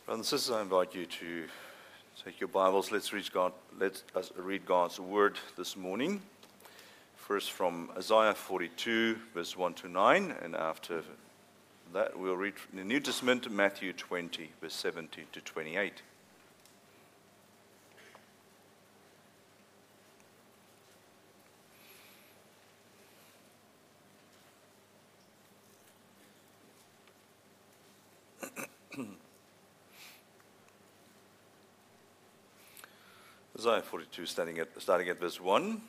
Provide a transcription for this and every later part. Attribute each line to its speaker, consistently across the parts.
Speaker 1: Brothers and sisters, I invite you to take your Bibles. Let us read God's Word this morning. First from Isaiah 42, verse 1 to 9, and after that we'll read from the New Testament, Matthew 20, verse 17 to 28. Isaiah 42, starting at verse 1.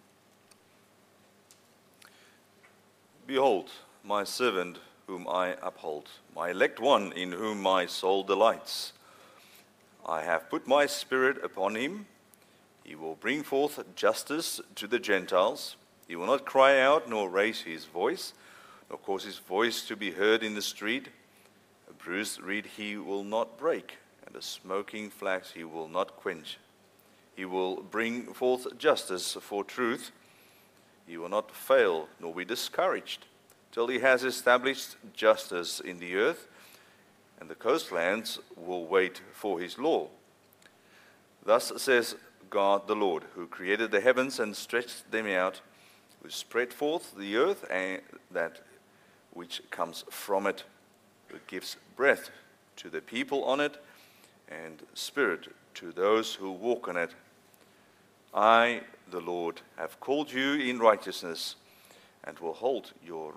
Speaker 1: Behold, my servant whom I uphold, my elect one in whom my soul delights. I have put my spirit upon him. He will bring forth justice to the Gentiles. He will not cry out nor raise his voice, nor cause his voice to be heard in the street. A bruised reed he will not break, and a smoking flax he will not quench. He will bring forth justice for truth. He will not fail nor be discouraged till he has established justice in the earth, and the coastlands will wait for his law. Thus says God the Lord, who created the heavens and stretched them out, who spread forth the earth and that which comes from it, who gives breath to the people on it, and spirit to those who walk on it. I, the Lord, have called you in righteousness, and will hold your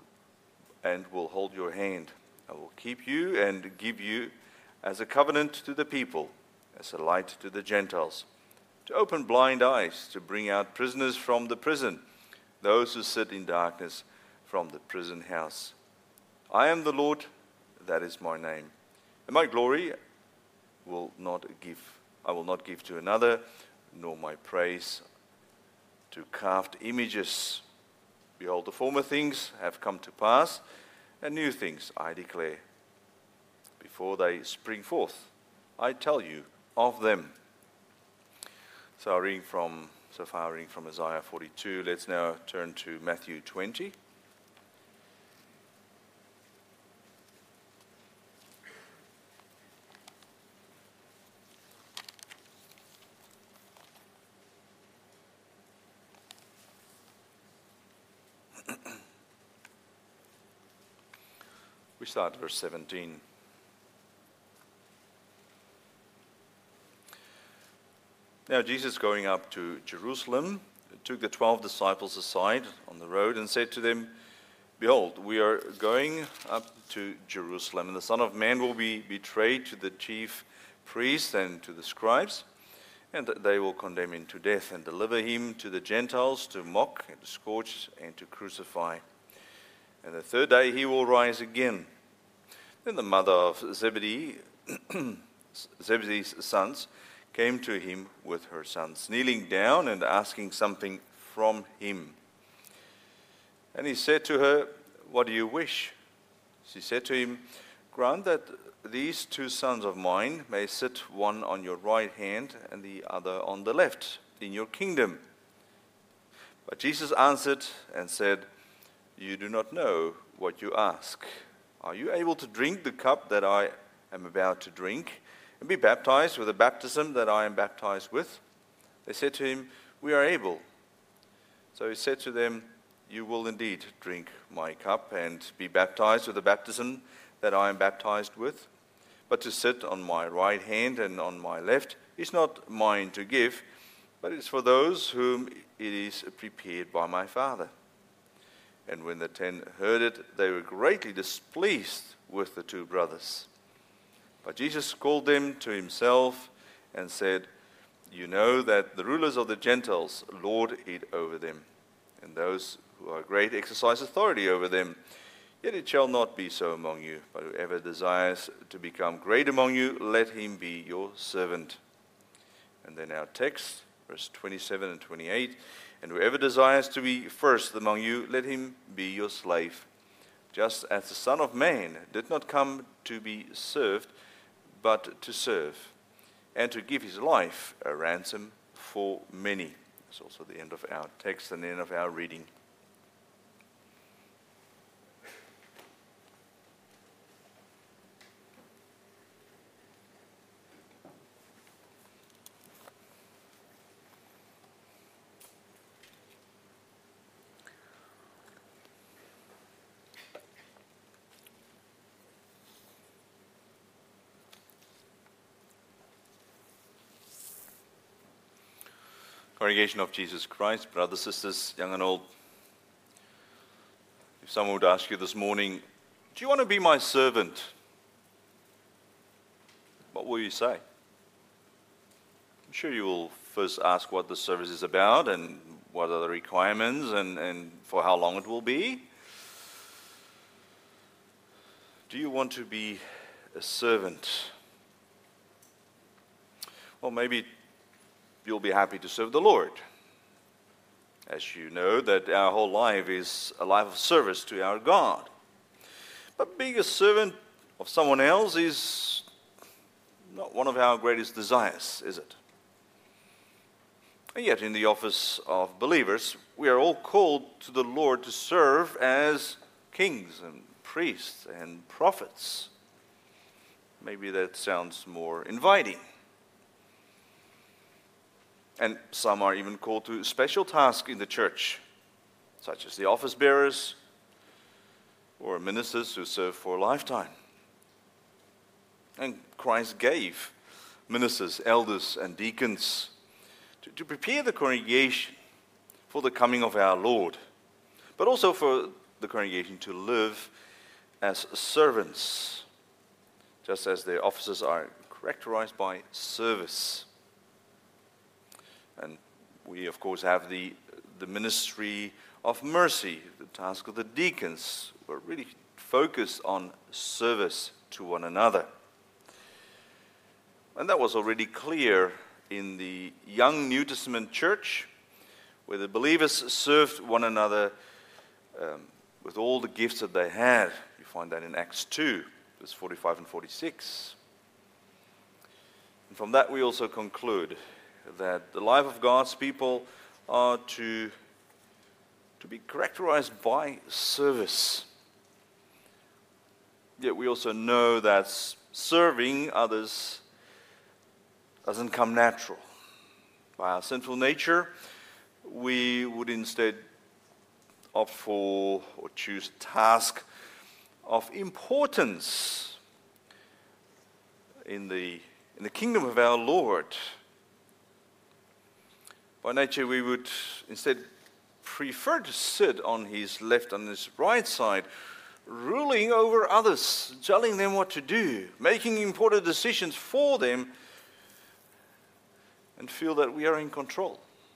Speaker 1: hand. I will keep you and give you as a covenant to the people, as a light to the Gentiles, to open blind eyes, to bring out prisoners from the prison, those who sit in darkness from the prison house. I am the Lord, that is my name, and my glory I will not give to another, nor my praise to carved images. Behold, the former things have come to pass, and new things I declare. Before they spring forth, I tell you of them. So far reading from Isaiah 42. Let's now turn to Matthew 20. We start verse 17. Now Jesus, going up to Jerusalem, took the 12 disciples aside on the road and said to them, Behold, we are going up to Jerusalem, and the Son of Man will be betrayed to the chief priests and to the scribes, and they will condemn him to death and deliver him to the Gentiles to mock and to scourge and to crucify. And the third day he will rise again. Then the mother of Zebedee's sons came to him with her sons, kneeling down and asking something from him. And he said to her, What do you wish? She said to him, Grant that these two sons of mine may sit one on your right hand and the other on the left in your kingdom. But Jesus answered and said, You do not know what you ask. Are you able to drink the cup that I am about to drink, and be baptized with the baptism that I am baptized with? They said to him, We are able. So he said to them, You will indeed drink my cup and be baptized with the baptism that I am baptized with. But to sit on my right hand and on my left is not mine to give, but it is for those whom it is prepared by my Father. And when the 10 heard it, they were greatly displeased with the two brothers. But Jesus called them to himself and said, You know that the rulers of the Gentiles lord it over them, and those who are great exercise authority over them. Yet it shall not be so among you, but whoever desires to become great among you, let him be your servant. And then our text, verse 27 and 28, And whoever desires to be first among you, let him be your slave, just as the Son of Man did not come to be served, but to serve, and to give his life a ransom for many. That's also the end of our text and the end of our reading. Congregation of Jesus Christ, brothers, sisters, young and old. If someone would ask you this morning, do you want to be my servant? What will you say? I'm sure you will first ask what the service is about and what are the requirements and for how long it will be. Do you want to be a servant? Well, maybe you'll be happy to serve the Lord. As you know, that our whole life is a life of service to our God. But being a servant of someone else is not one of our greatest desires, is it? And yet, in the office of believers, we are all called to the Lord to serve as kings and priests and prophets. Maybe that sounds more inviting. And some are even called to special tasks in the church, such as the office bearers or ministers who serve for a lifetime. And Christ gave ministers, elders, and deacons to prepare the congregation for the coming of our Lord, but also for the congregation to live as servants, just as their offices are characterized by service. And we, of course, have the ministry of mercy, the task of the deacons, who are really focused on service to one another. And that was already clear in the young New Testament church, where the believers served one another with all the gifts that they had. You find that in Acts 2, verse 45 and 46. And from that we also conclude that the life of God's people are to be characterized by service. Yet we also know that serving others doesn't come natural. By our sinful nature, we would instead opt for or choose a task of importance in the kingdom of our Lord. By nature, we would instead prefer to sit on his left and his right side, ruling over others, telling them what to do, making important decisions for them, and feel that we are in control.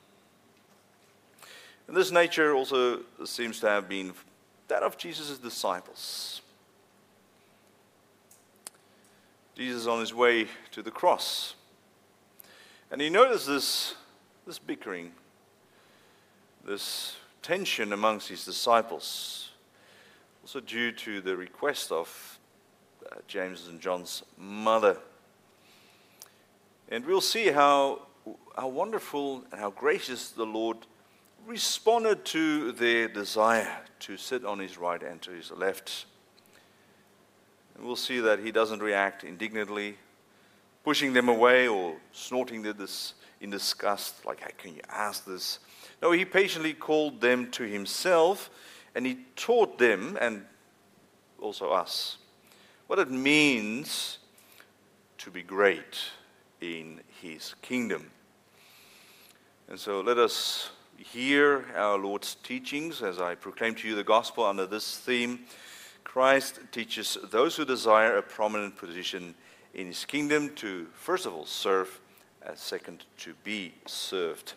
Speaker 1: And this nature also seems to have been that of Jesus' disciples. Jesus on his way to the cross. And he noticed this bickering, this tension amongst his disciples, also due to the request of James and John's mother. And we'll see how wonderful and how gracious the Lord responded to their desire to sit on his right and to his left. And we'll see that he doesn't react indignantly, pushing them away or snorting this in disgust, like, how can you ask this? No, he patiently called them to himself, and he taught them, and also us, what it means to be great in his kingdom. And so let us hear our Lord's teachings as I proclaim to you the gospel under this theme. Christ teaches those who desire a prominent position in his kingdom to, first of all, serve, and second, to be served.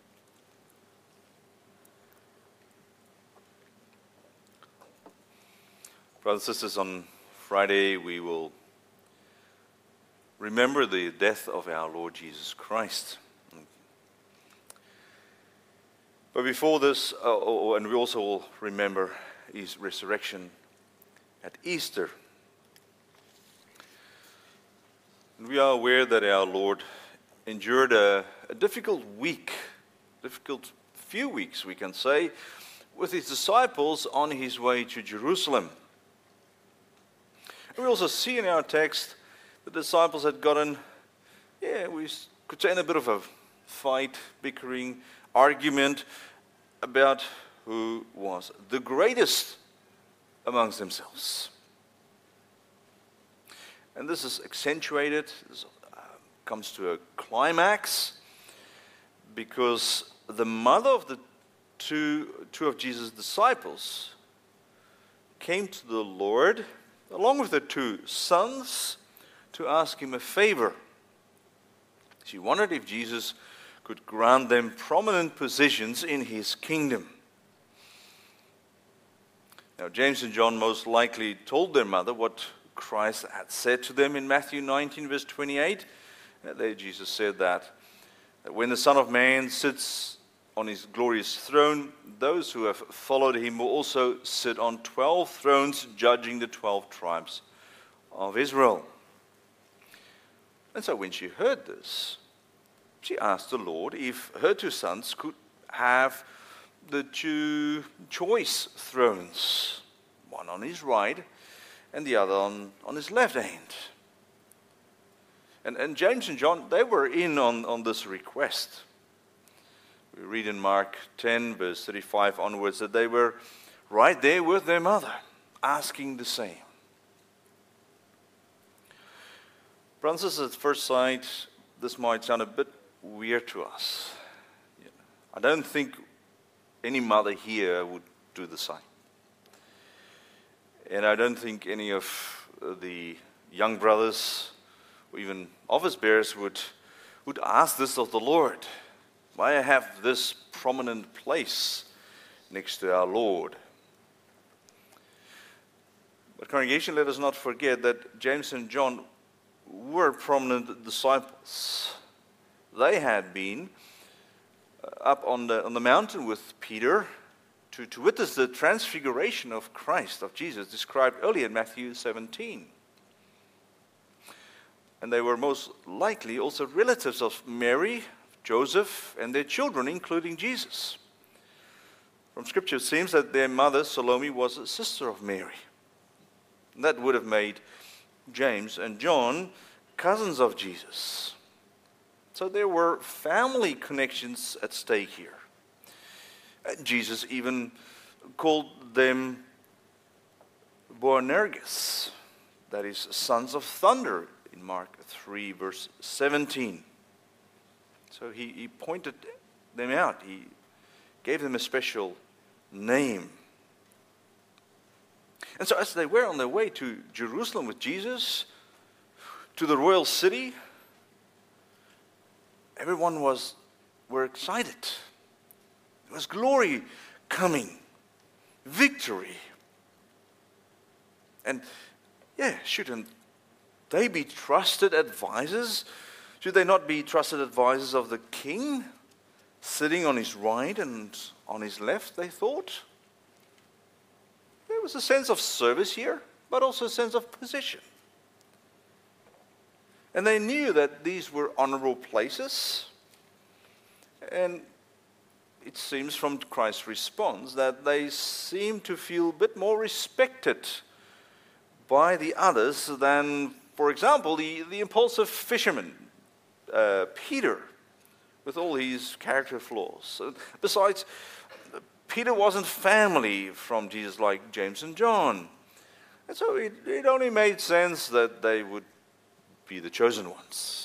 Speaker 1: Brothers and sisters, on Friday we will remember the death of our Lord Jesus Christ. But before this, and we also will remember his resurrection at Easter. And we are aware that our Lord endured a difficult few weeks, we can say, with his disciples on his way to Jerusalem. And we also see in our text the disciples had gotten, we could say, in a bit of a fight, bickering, argument about who was the greatest amongst themselves. And this is accentuated, this comes to a climax because the mother of the two of Jesus' disciples came to the Lord, along with the two sons, to ask him a favor. She wondered if Jesus could grant them prominent positions in his kingdom. Now, James and John most likely told their mother what Christ had said to them in Matthew 19, verse 28. There Jesus said that when the Son of Man sits on his glorious throne, those who have followed him will also sit on 12 thrones, judging the 12 tribes of Israel. And so when she heard this, she asked the Lord if her two sons could have the two choice thrones, one on his right and the other on his left hand. And James and John, they were in on this request. We read in Mark 10, verse 35 onwards, that they were right there with their mother, asking the same. Brothers and sisters, at first sight, this might sound a bit weird to us. I don't think any mother here would do the same. And I don't think any of the young brothers or even office bearers would ask this of the Lord. Why I have this prominent place next to our Lord? But congregation, let us not forget that James and John were prominent disciples. They had been up on the mountain with Peter to witness the transfiguration of Christ, of Jesus, described earlier in Matthew 17. And they were most likely also relatives of Mary, Joseph, and their children, including Jesus. From Scripture, it seems that their mother, Salome, was a sister of Mary. And that would have made James and John cousins of Jesus. So there were family connections at stake here. Jesus even called them Boanerges, that is, sons of thunder, in Mark 3, verse 17. So he pointed them out. He gave them a special name. And so as they were on their way to Jerusalem with Jesus, to the royal city, everyone were excited. There was glory coming, victory. And shouldn't they be trusted advisors? Should they not be trusted advisors of the king, sitting on his right and on his left, they thought? There was a sense of service here, but also a sense of position. And they knew that these were honorable places. And it seems from Christ's response that they seem to feel a bit more respected by the others than, for example, the impulsive fisherman, Peter, with all his character flaws. Besides, Peter wasn't family from Jesus like James and John. And so it only made sense that they would be the chosen ones.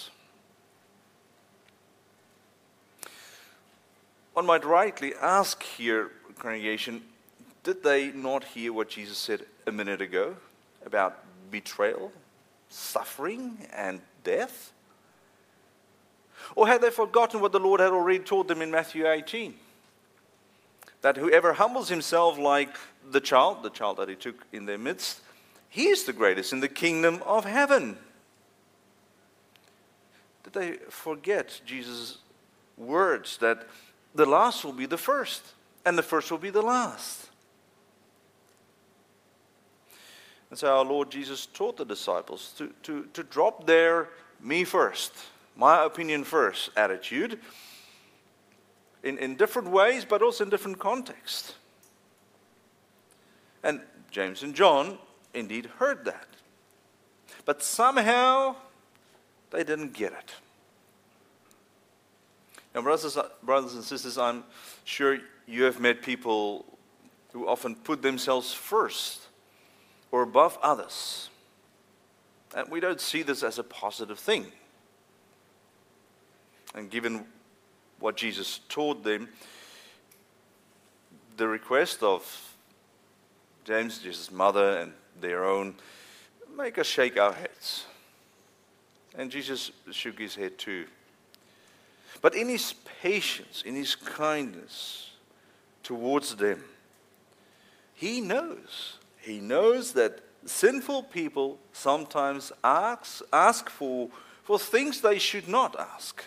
Speaker 1: One might rightly ask here, congregation, did they not hear what Jesus said a minute ago about betrayal, suffering, and death? Or had they forgotten what the Lord had already taught them in Matthew 18? That whoever humbles himself like the child that he took in their midst, he is the greatest in the kingdom of heaven. Did they forget Jesus' words that the last will be the first, and the first will be the last? And so our Lord Jesus taught the disciples to drop their me first, my opinion first attitude in different ways, but also in different contexts. And James and John indeed heard that. But somehow they didn't get it. Now, brothers and sisters, I'm sure you have met people who often put themselves first or above others. And we don't see this as a positive thing. And given what Jesus taught them, the request of James, Jesus' mother, and their own, make us shake our heads. And Jesus shook his head too. But in his patience, in his kindness towards them, he knows that sinful people sometimes ask for things they should not ask.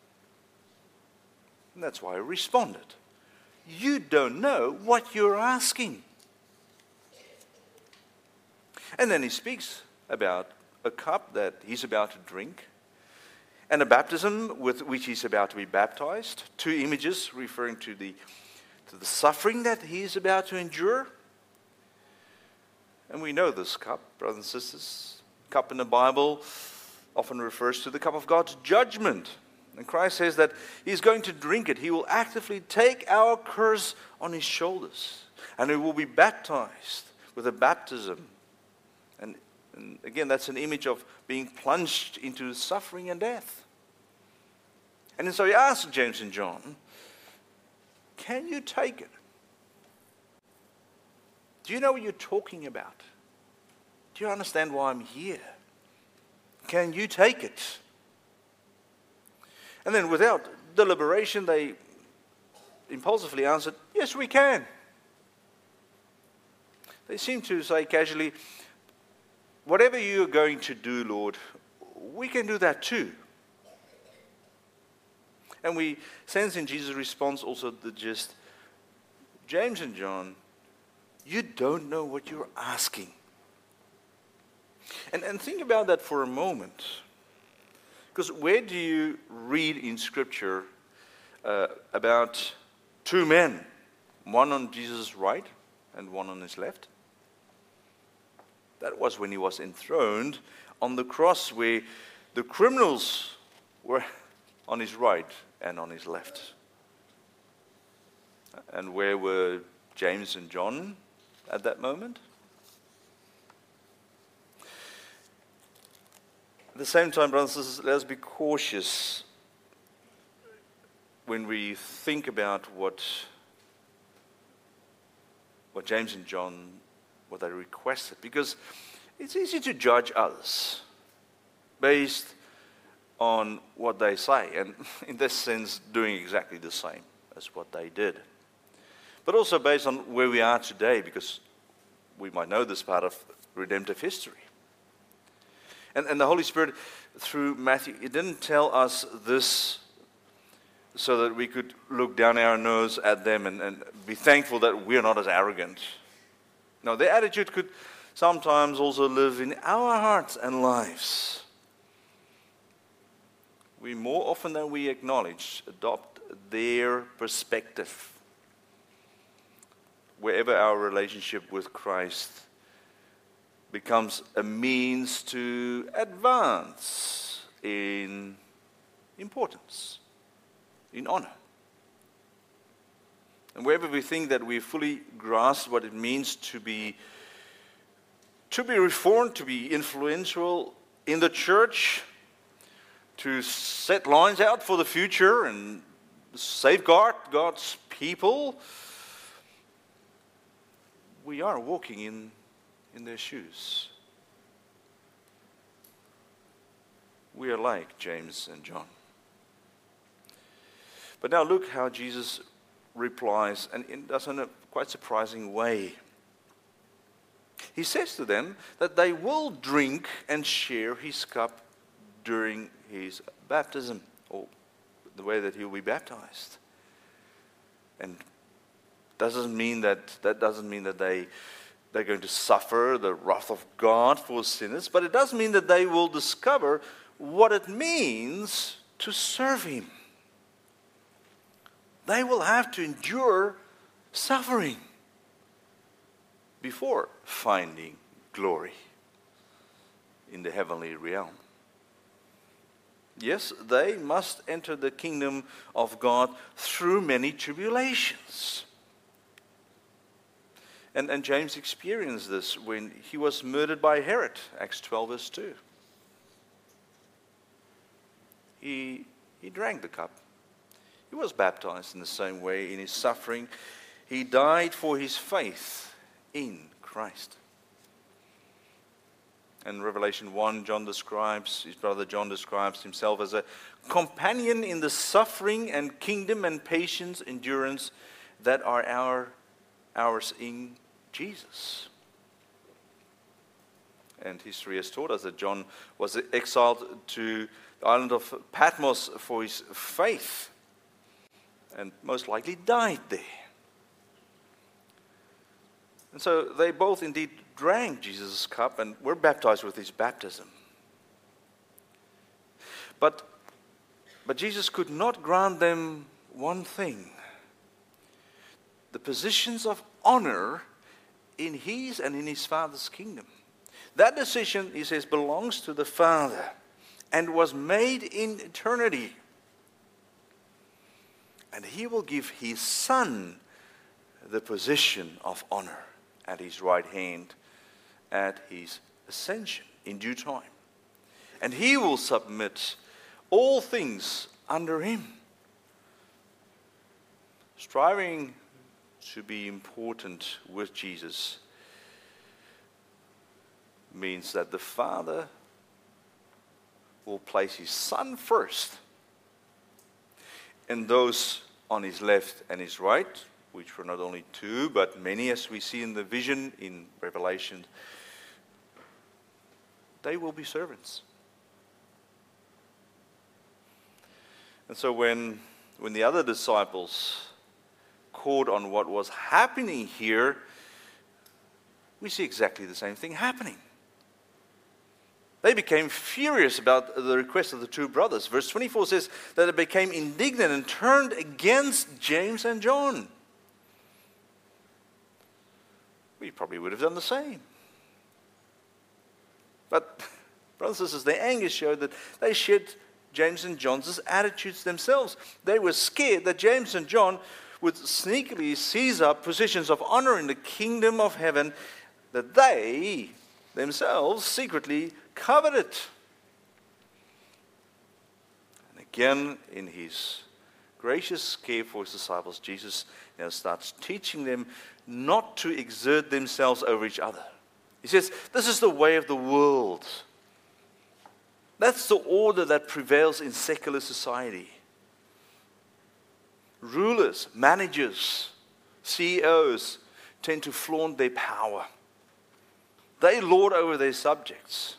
Speaker 1: And that's why he responded. You don't know what you're asking. And then he speaks about a cup that he's about to drink and a baptism with which he's about to be baptized. Two images referring to the suffering that he is about to endure. And we know this cup, brothers and sisters. Cup in the Bible often refers to the cup of God's judgment. And Christ says that he's going to drink it. He will actively take our curse on his shoulders. And he will be baptized with a baptism. And again, that's an image of being plunged into suffering and death. And so he asked James and John, can you take it? Do you know what you're talking about? Do you understand why I'm here? Can you take it? And then without deliberation, they impulsively answered, yes, we can. They seem to say casually, whatever you're going to do, Lord, we can do that too. And we sense in Jesus' response also the gist, James and John, you don't know what you're asking. And think about that for a moment. Because where do you read in Scripture about two men, one on Jesus' right and one on his left? That was when he was enthroned on the cross, where the criminals were on his right and on his left. And where were James and John at that moment? At the same time, brothers and sisters, let us be cautious when we think about what James and John, what they requested, because it's easy to judge others based on what they say, and in this sense, doing exactly the same as what they did. But also based on where we are today, because we might know this part of redemptive history. And the Holy Spirit, through Matthew, it didn't tell us this so that we could look down our nose at them and be thankful that we're not as arrogant. No, their attitude could sometimes also live in our hearts and lives. We more often than we acknowledge adopt their perspective wherever our relationship with Christ becomes a means to advance in importance, in honor. And wherever we think that we fully grasp what it means to be reformed, to be influential in the church, to set lines out for the future and safeguard God's people, we are walking in their shoes. We are like James and John. But now look how Jesus replies, and does in a quite surprising way. He says to them that they will drink and share his cup during his baptism, or the way that he will be baptized. And doesn't mean that they're going to suffer the wrath of God for sinners, but it does mean that they will discover what it means to serve him. They will have to endure suffering before finding glory in the heavenly realm. Yes, they must enter the kingdom of God through many tribulations. And James experienced this when he was murdered by Herod, Acts 12 verse 2. He drank the cup. He was baptized in the same way in his suffering. He died for his faith in Christ. In Revelation 1, his brother John describes himself as a companion in the suffering and kingdom and patience, endurance that are ours in Jesus. And history has taught us that John was exiled to the island of Patmos for his faith, and most likely died there. And so they both indeed drank Jesus' cup and were baptized with his baptism. But Jesus could not grant them one thing: the positions of honor in his and in his Father's kingdom. That decision, he says, belongs to the Father and was made in eternity. And he will give his Son the position of honor at his right hand at his ascension in due time. And he will submit all things under him. Striving to be important with Jesus means that the Father will place his Son first, and those on his left and his right, which were not only two, but many, as we see in the vision in Revelation, they will be servants. And so when the other disciples caught on what was happening here, we see exactly the same thing happening. They became furious about the request of the two brothers. Verse 24 says that they became indignant and turned against James and John. We probably would have done the same. But, brothers and sisters, their anger showed that they shared James and John's attitudes themselves. They were scared that James and John would sneakily seize up positions of honor in the kingdom of heaven that they themselves secretly coveted. And again, in his gracious care for his disciples, Jesus now starts teaching them not to exert themselves over each other. He says, this is the way of the world. That's the order that prevails in secular society. Rulers, managers, CEOs tend to flaunt their power. They lord over their subjects.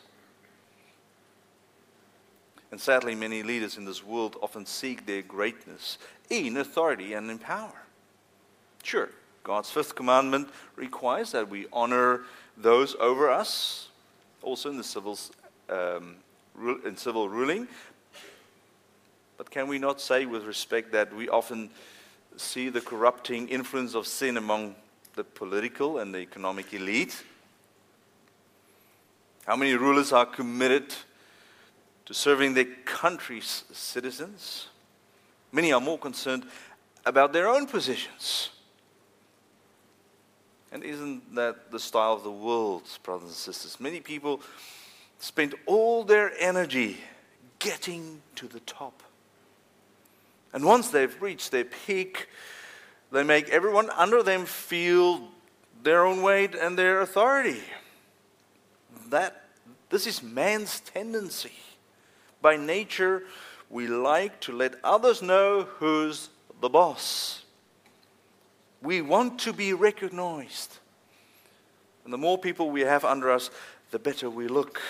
Speaker 1: And sadly, many leaders in this world often seek their greatness in authority and in power. Sure, God's fifth commandment requires that we honor those over us, also in the civil ruling. But can we not say with respect that we often see the corrupting influence of sin among the political and the economic elite? How many rulers are committed to serving their country's citizens? Many are more concerned about their own positions. And isn't that the style of the world, brothers and sisters? Many people spend all their energy getting to the top. And once they've reached their peak, they make everyone under them feel their own weight and their authority. This is man's tendency. By nature, we like to let others know who's the boss. We want to be recognized. And the more people we have under us, the better we look.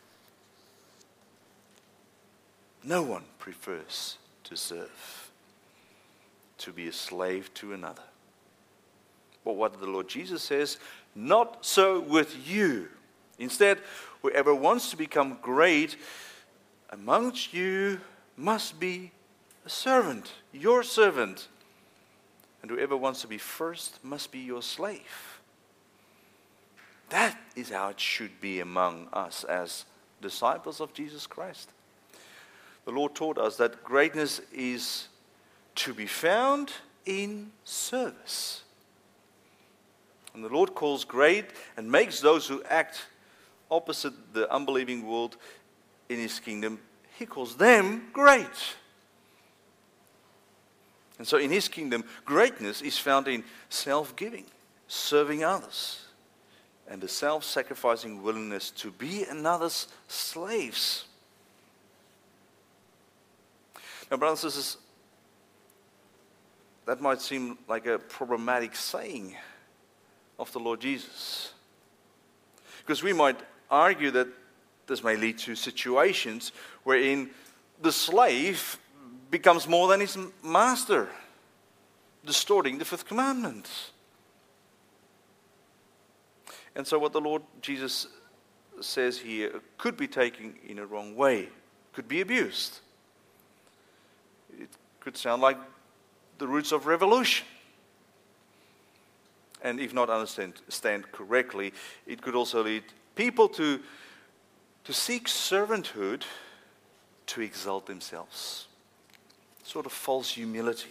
Speaker 1: No one prefers to serve, to be a slave to another. But what the Lord Jesus says, not so with you. Instead, whoever wants to become great amongst you must be a servant, your servant. And whoever wants to be first must be your slave. That is how it should be among us as disciples of Jesus Christ. The Lord taught us that greatness is to be found in service. And the Lord calls great and makes those who act opposite the unbelieving world in his kingdom, he calls them great. And so in his kingdom, greatness is found in self-giving, serving others, and the self-sacrificing willingness to be another's slaves. Now, brothers and sisters, that might seem like a problematic saying of the Lord Jesus. Because we might argue that this may lead to situations wherein the slave becomes more than his master, distorting the fifth commandment. And so what the Lord Jesus says here could be taken in a wrong way, could be abused. It could sound like the roots of revolution. And if not understand correctly, it could also lead people to seek servanthood to exalt themselves. Sort of false humility.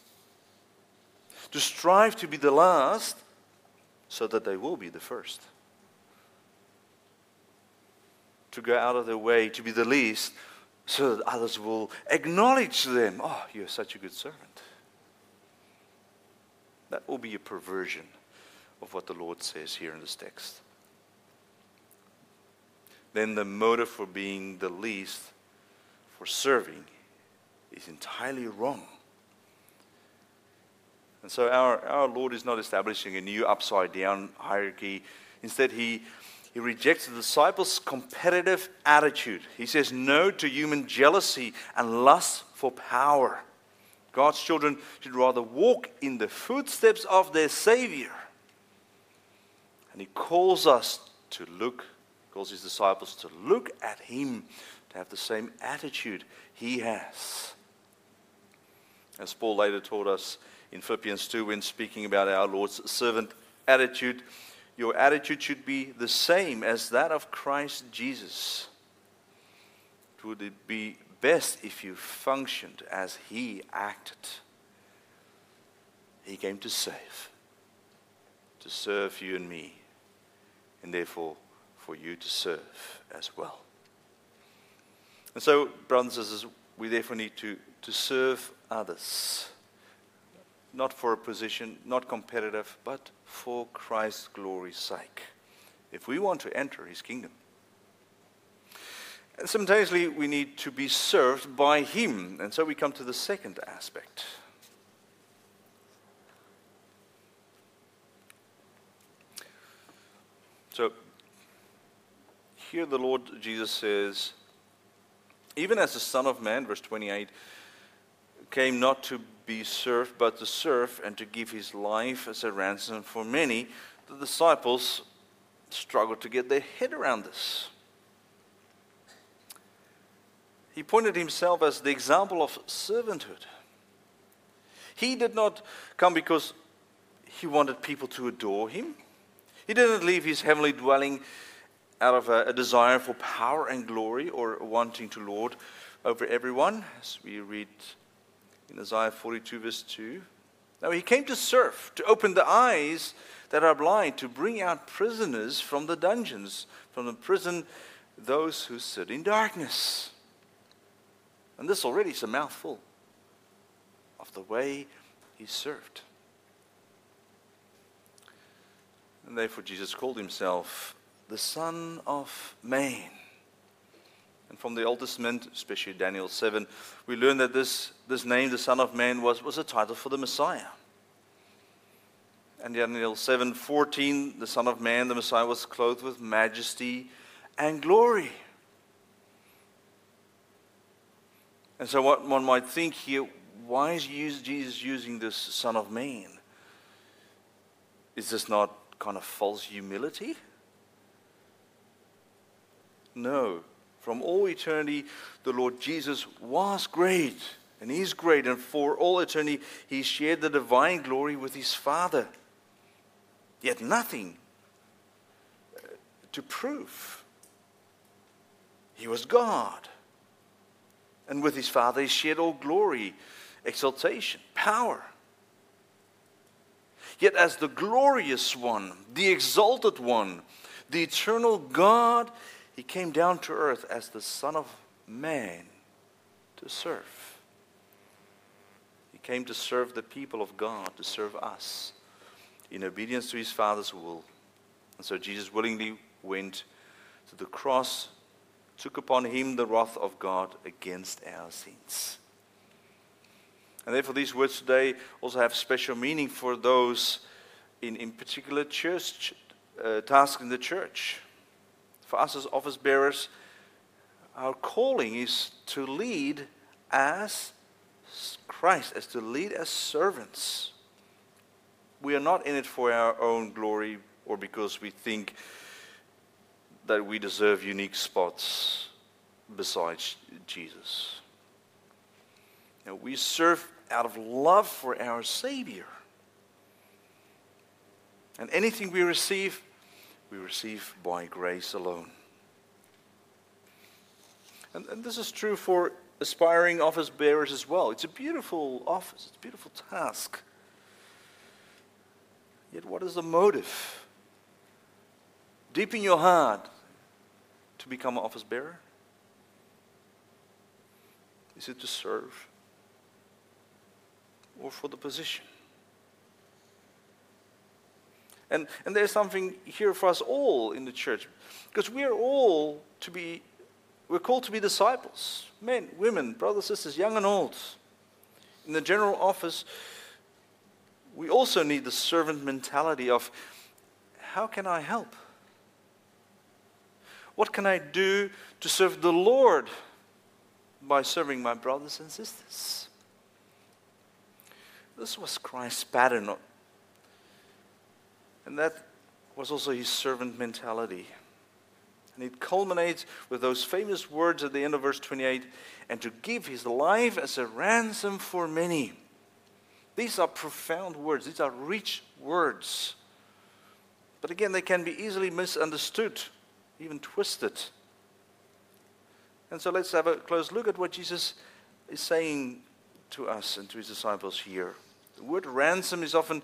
Speaker 1: To strive to be the last so that they will be the first. To go out of their way to be the least so that others will acknowledge them. Oh, you're such a good servant. That will be a perversion of what the Lord says here in this text. Then the motive for being the least, for serving, is entirely wrong. And so our Lord is not establishing a new upside-down hierarchy. Instead, he rejects the disciples' competitive attitude. He says no to human jealousy and lust for power. God's children should rather walk in the footsteps of their Savior. And he calls his disciples to look at him, to have the same attitude he has. As Paul later taught us in Philippians 2 when speaking about our Lord's servant attitude, your attitude should be the same as that of Christ Jesus. Would it be best if you functioned as he acted? He came to save, to serve you and me, and therefore for you to serve as well. And so, brothers and sisters, we therefore need to serve others. Not for a position, not competitive, but for Christ's glory's sake. If we want to enter his kingdom. And simultaneously, we need to be served by him. And so we come to the second aspect. So, here the Lord Jesus says, even as the Son of Man, verse 28, came not to be served, but to serve and to give his life as a ransom for many, the disciples struggled to get their head around this. He pointed himself as the example of servanthood. He did not come because he wanted people to adore him. He didn't leave his heavenly dwelling out of a desire for power and glory or wanting to lord over everyone, as we read in Isaiah 42 verse 2. No, he came to serve, to open the eyes that are blind, to bring out prisoners from the dungeons, from the prison, those who sit in darkness. And this already is a mouthful of the way he served. And therefore Jesus called himself the Son of Man. And from the Old Testament, especially Daniel 7, we learn that this name, the Son of Man, was a title for the Messiah. And Daniel 7:14, the Son of Man, the Messiah, was clothed with majesty and glory. And so what one might think here, why is Jesus using this Son of Man? Is this not kind of false humility? No. From all eternity, the Lord Jesus was great, and is great, and for all eternity, he shared the divine glory with his Father. Yet nothing to prove. He was God. And with his Father, he shared all glory, exaltation, power. Yet as the glorious one, the exalted one, the eternal God, he came down to earth as the Son of Man to serve. He came to serve the people of God, to serve us, in obedience to his Father's will. And so Jesus willingly went to the cross, took upon him the wrath of God against our sins. And therefore these words today also have special meaning for those in particular church tasks in the church. For us as office bearers, our calling is to lead as Christ, as to lead as servants. We are not in it for our own glory or because we think that we deserve unique spots besides Jesus. Now, we serve out of love for our Savior. And anything we receive by grace alone. And this is true for aspiring office bearers as well. It's a beautiful office, it's a beautiful task. Yet what is the motive? Deep in your heart to become an office bearer? Is it to serve? Or for the position? And there's something here for us all in the church. Because we're called to be disciples. Men, women, brothers, sisters, young and old. In the general office, we also need the servant mentality of, how can I help? What can I do to serve the Lord by serving my brothers and sisters? This was Christ's pattern. And that was also his servant mentality. And it culminates with those famous words at the end of verse 28, and to give his life as a ransom for many. These are profound words. These are rich words. But again, they can be easily misunderstood, even twisted. And so let's have a close look at what Jesus is saying to us and to his disciples here. The word ransom is often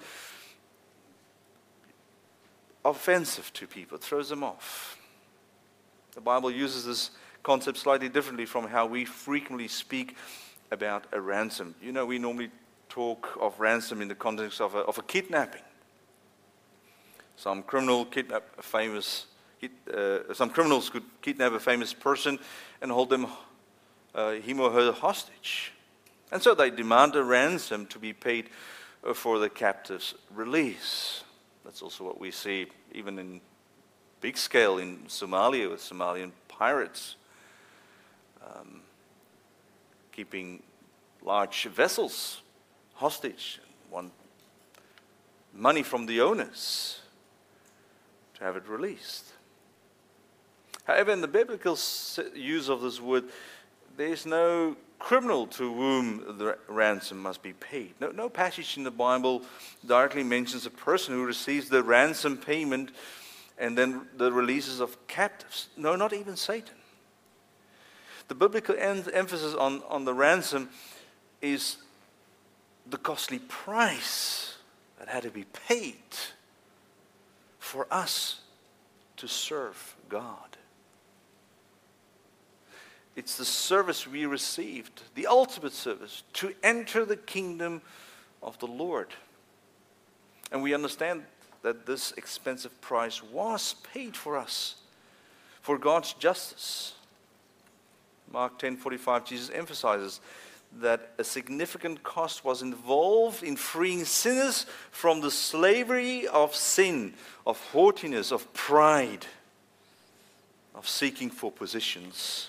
Speaker 1: offensive to people. It throws them off. The Bible uses this concept slightly differently from how we frequently speak about a ransom. You know, we normally talk of ransom in the context of a kidnapping. Some criminals could kidnap a famous person and hold him or her hostage. And so they demand a ransom to be paid for the captive's release. That's also what we see even in big scale in Somalia with Somalian pirates keeping large vessels hostage, want money from the owners to have it released. However, in the biblical use of this word, there is no criminal to whom the ransom must be paid. No passage in the Bible directly mentions a person who receives the ransom payment and then the releases of captives. No, not even Satan. The biblical emphasis on the ransom is the costly price that had to be paid for us to serve God. It's the service we received, the ultimate service, to enter the kingdom of the Lord. And we understand that this expensive price was paid for us, for God's justice. Mark 10:45, Jesus emphasizes that a significant cost was involved in freeing sinners from the slavery of sin, of haughtiness, of pride, of seeking for positions,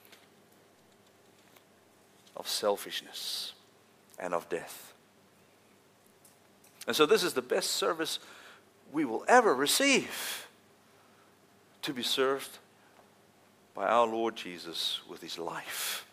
Speaker 1: of selfishness, and of death. And so this is the best service we will ever receive, to be served by our Lord Jesus with his life.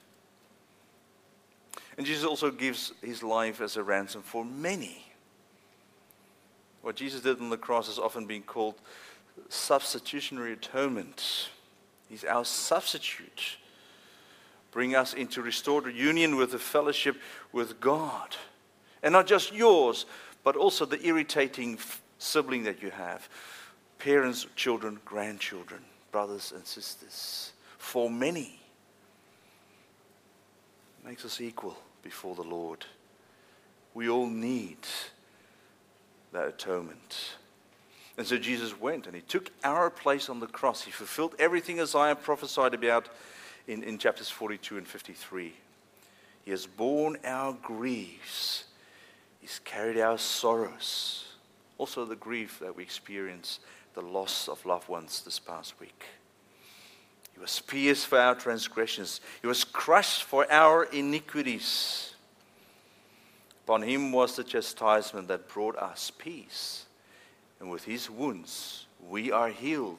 Speaker 1: And Jesus also gives his life as a ransom for many. What Jesus did on the cross is often being called substitutionary atonement. He's our substitute, bring us into restored union with the fellowship with God. And not just yours, but also the irritating sibling that you have. Parents, children, grandchildren, brothers and sisters. For many. Makes us equal before the Lord. We all need that atonement. And so Jesus went and he took our place on the cross. He fulfilled everything Isaiah prophesied about in chapters 42 and 53. He has borne our griefs. He's carried our sorrows. Also the grief that we experience, the loss of loved ones this past week. He was pierced for our transgressions. He was crushed for our iniquities. Upon him was the chastisement that brought us peace. And with his wounds, we are healed.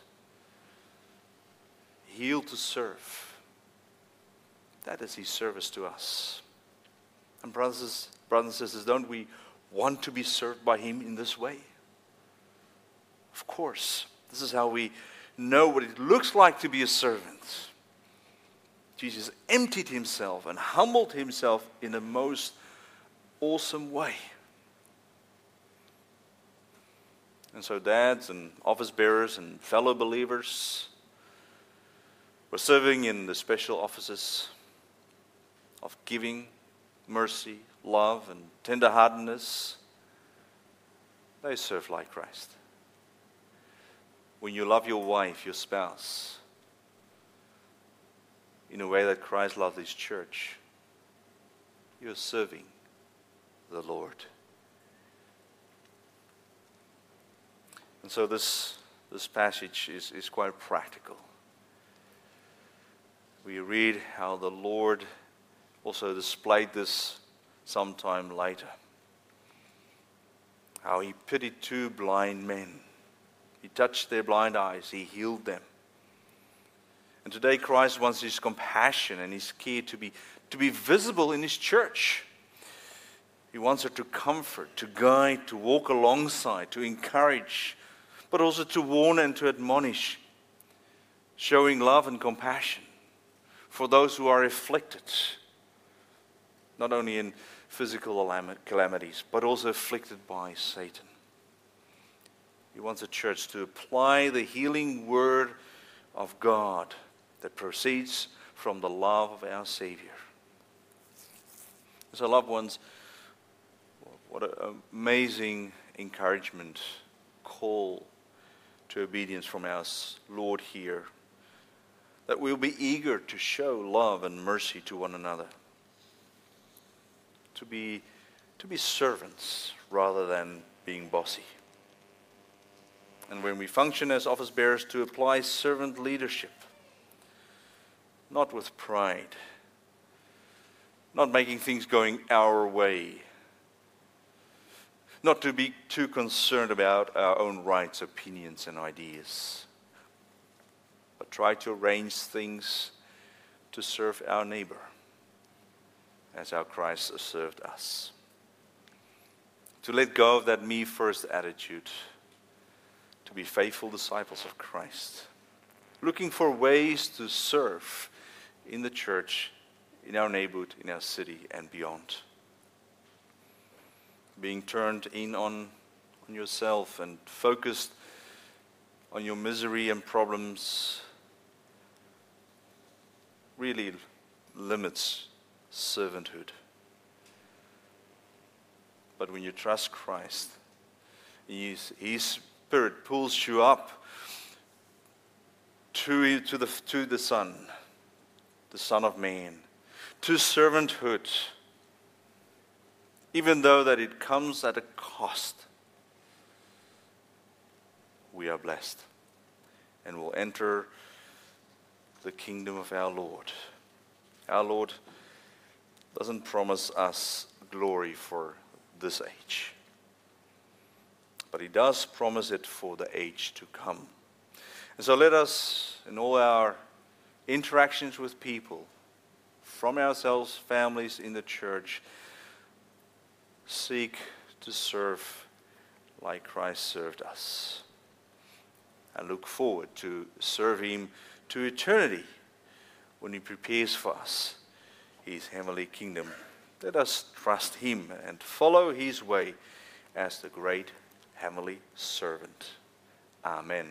Speaker 1: Healed to serve. That is his service to us. And brothers and sisters, don't we want to be served by him in this way? Of course. This is how we know what it looks like to be a servant. Jesus emptied himself and humbled himself in the most awesome way. And so dads and office bearers and fellow believers were serving in the special offices of giving, mercy, love, and tenderheartedness. They serve like Christ. When you love your wife, your spouse, in a way that Christ loved his church, you're serving the Lord. And so this passage is quite practical. We read how the Lord also displayed this sometime later. How he pitied two blind men. He touched their blind eyes. He healed them. And today Christ wants his compassion and his care to be visible in his church. He wants her to comfort, to guide, to walk alongside, to encourage, but also to warn and to admonish, showing love and compassion for those who are afflicted, not only in physical calamities, but also afflicted by Satan. He wants the church to apply the healing word of God that proceeds from the love of our Savior. So, loved ones, what an amazing encouragement, call to obedience from our Lord here. That we'll be eager to show love and mercy to one another. To be servants rather than being bossy. And when we function as office bearers, to apply servant leadership. Not with pride. Not making things going our way. Not to be too concerned about our own rights, opinions, and ideas. But try to arrange things to serve our neighbor as our Christ has served us. To let go of that me-first attitude. To be faithful disciples of Christ. Looking for ways to serve in the church, in our neighborhood, in our city, and beyond. Being turned in on yourself and focused on your misery and problems really limits servanthood. But when you trust Christ, His Spirit pulls you up to the Son of Man, to servanthood, even though that it comes at a cost. We are blessed and will enter the kingdom of our Lord. Our Lord doesn't promise us glory for this age, but He does promise it for the age to come. And so let us, in all our interactions with people, from ourselves, families, in the church, seek to serve like Christ served us. And look forward to serve Him to eternity when He prepares for us His heavenly kingdom. Let us trust Him and follow His way as the great heavenly servant. Amen.